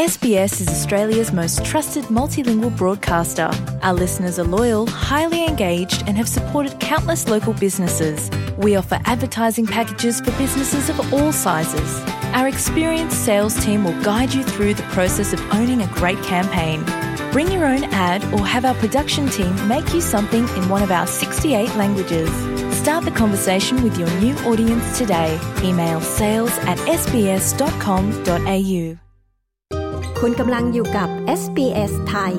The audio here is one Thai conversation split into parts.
SBS is Australia's most trusted multilingual broadcaster. Our listeners are loyal, highly engaged, and have supported countless local businesses. We offer advertising packages for businesses of all sizes. Our experienced sales team will guide you through the process of owning a great campaign. Bring your own ad or have our production team make you something in one of our 68 languages. Start the conversation with your new audience today. Email sales@sbs.com.au คุณกำลังอยู่กับ SBS ไทย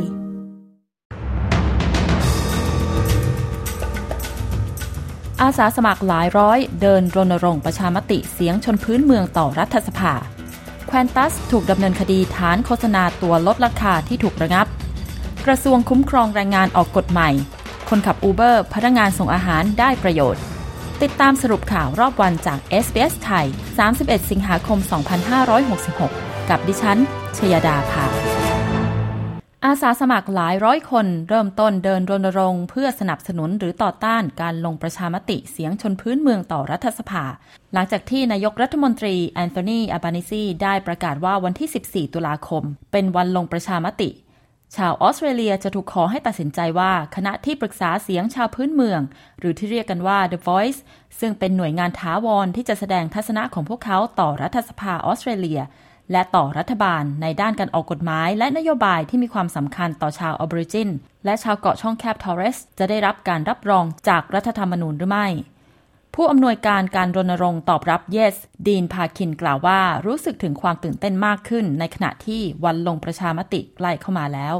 อาสาสมัครหลายร้อยเดินรณรงค์ประชามติเสียงชนพื้นเมืองต่อรัฐสภาแควนตัสถูกดำเนินคดีฐานโฆษณาตัวลดราคาที่ถูกระงับกระทรวงคุ้มครองแรงงานออกกฎใหม่คนขับ Uber พนักงานส่งอาหารได้ประโยชน์ติดตามสรุปข่าวรอบวันจาก SBS ไทย 31 สิงหาคม 2566 กับดิฉันชยดาภาอาสาสมัครหลายร้อยคนเริ่มต้นเดินรณรงค์เพื่อสนับสนุนหรือต่อต้านการลงประชามติเสียงชนพื้นเมืองต่อรัฐสภาหลังจากที่นายกรัฐมนตรีแอนโทนี อัลบานีซีได้ประกาศว่าวันที่ 14 ตุลาคมเป็นวันลงประชามติชาวออสเตรเลียจะถูกขอให้ตัดสินใจว่าคณะที่ปรึกษาเสียงชาวพื้นเมืองหรือที่เรียกกันว่า The Voice ซึ่งเป็นหน่วยงานถาวรที่จะแสดงทัศนะของพวกเขาต่อรัฐสภาออสเตรเลียและต่อรัฐบาลในด้านการออกกฎหมายและนโยบายที่มีความสำคัญต่อชาวออริบอริจินและชาวเกาะช่องแคบทอร์เรสจะได้รับการรับรองจากรัฐธรรมนูญหรือไม่ผู้อำนวยการการรณรงค์ตอบรับ Yes ดีนพาคินกล่าวว่ารู้สึกถึงความตื่นเต้นมากขึ้นในขณะที่วันลงประชามติใกล้เข้ามาแล้ว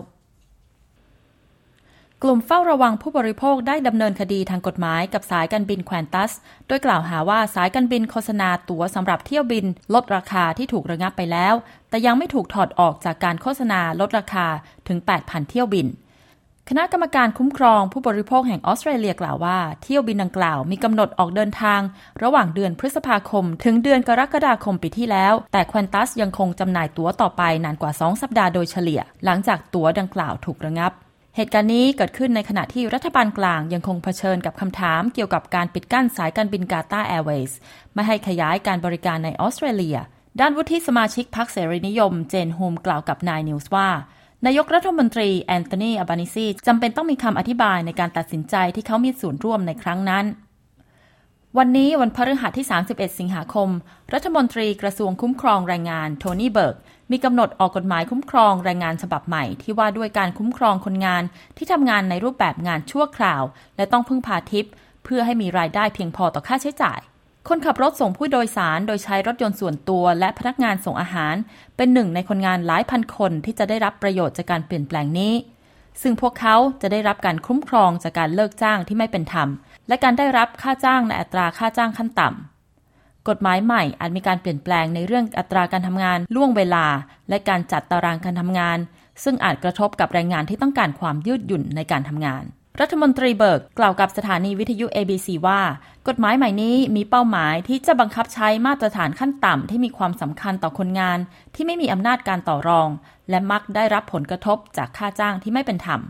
กลุ่มเฝ้าระวังผู้บริโภคได้ดำเนินคดีทางกฎหมายกับสายการบินแควนตัสโดยกล่าวหาว่าสายการบินโฆษณาตั๋วสำหรับเที่ยวบินลดราคาที่ถูกระงับไปแล้วแต่ยังไม่ถูกถอดออกจากการโฆษณาลดราคาถึง 8,000 เที่ยวบินคณะกรรมการคุ้มครองผู้บริโภคแห่งออสเตรเลียกล่าวว่าเที่ยวบินดังกล่าวมีกำหนดออกเดินทางระหว่างเดือนพฤษภาคมถึงเดือนกรกฎาคมปีที่แล้วแต่แควนตัสยังคงจำหน่ายตั๋วต่อไปนานกว่า2สัปดาห์โดยเฉลี่ยหลังจากตั๋วดังกล่าวถูกระงับเหตุการณ์นี้เกิดขึ้นในขณะที่รัฐบาลกลางยังคงเผชิญกับคำถามเกี่ยวกับการปิดกั้นสายการบินกาตาร์แอร์เวย์ไม่ให้ขยายการบริการในออสเตรเลียด้านวุฒิสมาชิกพรรคเสรีนิยมเจนฮูมกล่าวกับนายนิวส์ว่านายกรัฐมนตรีแอนโทนี อัลบานีซีจำเป็นต้องมีคำอธิบายในการตัดสินใจที่เขามีส่วนร่วมในครั้งนั้นวันนี้วันพฤหัสที่ 31 สิงหาคมรัฐมนตรีกระทรวงคุ้มครองแรงงานโทนี่เบิร์กมีกำหนดออกกฎหมายคุ้มครองแรงงานฉบับใหม่ที่ว่าด้วยการคุ้มครองคนงานที่ทำงานในรูปแบบงานชั่วคราวและต้องพึ่งพาทิปเพื่อให้มีรายได้เพียงพอต่อค่าใช้จ่ายคนขับรถส่งผู้โดยสารโดยใช้รถยนต์ส่วนตัวและพนักงานส่งอาหารเป็นหนึ่งในคนงานหลายพันคนที่จะได้รับประโยชน์จากการเปลี่ยนแปลงนี้ซึ่งพวกเขาจะได้รับการคุ้มครองจากการเลิกจ้างที่ไม่เป็นธรรมและการได้รับค่าจ้างในอัตราค่าจ้างขั้นต่ำกฎหมายใหม่อาจมีการเปลี่ยนแปลงในเรื่องอัตราการทำงานล่วงเวลาและการจัดตารางการทำงานซึ่งอาจกระทบกับแรงงานที่ต้องการความยืดหยุ่นในการทำงานรัฐมนตรีเบิร์กกล่าวกับสถานีวิทยุ ABC ว่ากฎหมายใหม่นี้มีเป้าหมายที่จะบังคับใช้มาตรฐานขั้นต่ำที่มีความสำคัญต่อคนงานที่ไม่มีอำนาจการต่อรองและมักได้รับผลกระทบจากค่าจ้างที่ไม่เป็นธรรม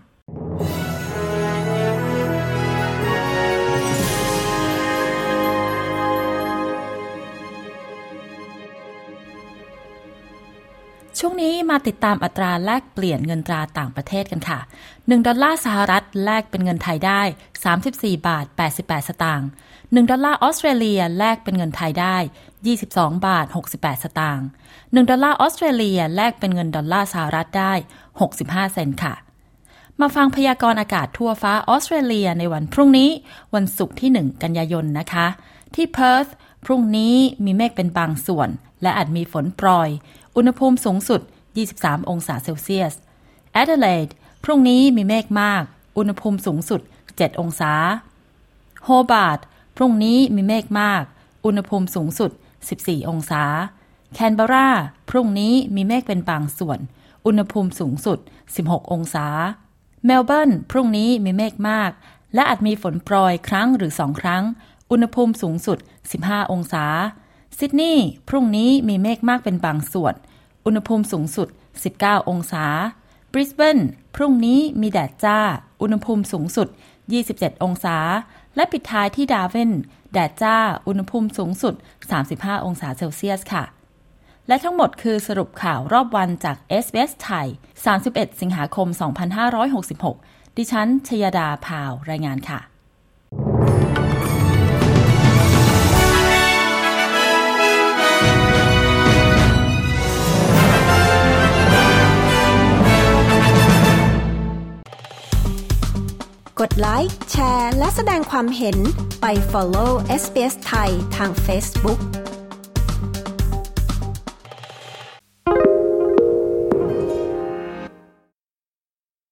ช่วงนี้มาติดตามอัตราแลกเปลี่ยนเงินตราต่างประเทศกันค่ะ1ดอลลาร์สหรัฐแลกเป็นเงินไทยได้34บาท88สตางค์1ดอลลาร์ออสเตรเลียแลกเป็นเงินไทยได้22บาท68สตางค์1ดอลลาร์ออสเตรเลียแลกเป็นเงินดอลลาร์สหรัฐได้65เซนต์ค่ะมาฟังพยากรณ์อากาศทั่วฟ้าออสเตรเลียในวันพรุ่งนี้วันศุกร์ที่1กันยายนนะคะที่เพิร์ธพรุ่งนี้มีเมฆเป็นบางส่วนและอาจมีฝนโปรยอุณหภูมิสูงสุด23องศาเซลเซียสแอดิเลดพรุ่งนี้มีเมฆมากอุณหภูมิสูงสุด7องศาโฮบาร์ตพรุ่งนี้มีเมฆมากอุณหภูมิสูงสุด14องศาแคนเบอราพรุ่งนี้มีเมฆเป็นบางส่วนอุณหภูมิสูงสุด16องศาเมลเบิร์นพรุ่งนี้มีเมฆมากและอาจมีฝนโปรยครั้งหรือ2ครั้งอุณหภูมิสูงสุด15องศาซิดนีย์พรุ่งนี้มีเมฆมากเป็นบางส่วนอุณหภูมิสูงสุด19องศาบริสเบนพรุ่งนี้มีแดดจ้าอุณหภูมิสูงสุด27องศาและปิดท้ายที่ดาร์วินแดดจ้าอุณหภูมิสูงสุด35องศาเซลเซียสค่ะและทั้งหมดคือสรุปข่าวรอบวันจาก SBS ไทย 31 สิงหาคม 2566 ดิฉันชยดาพาวรายงานค่ะกดไลค์แชร์และแสดงความเห็นไป follow SBS ไทยทาง Facebook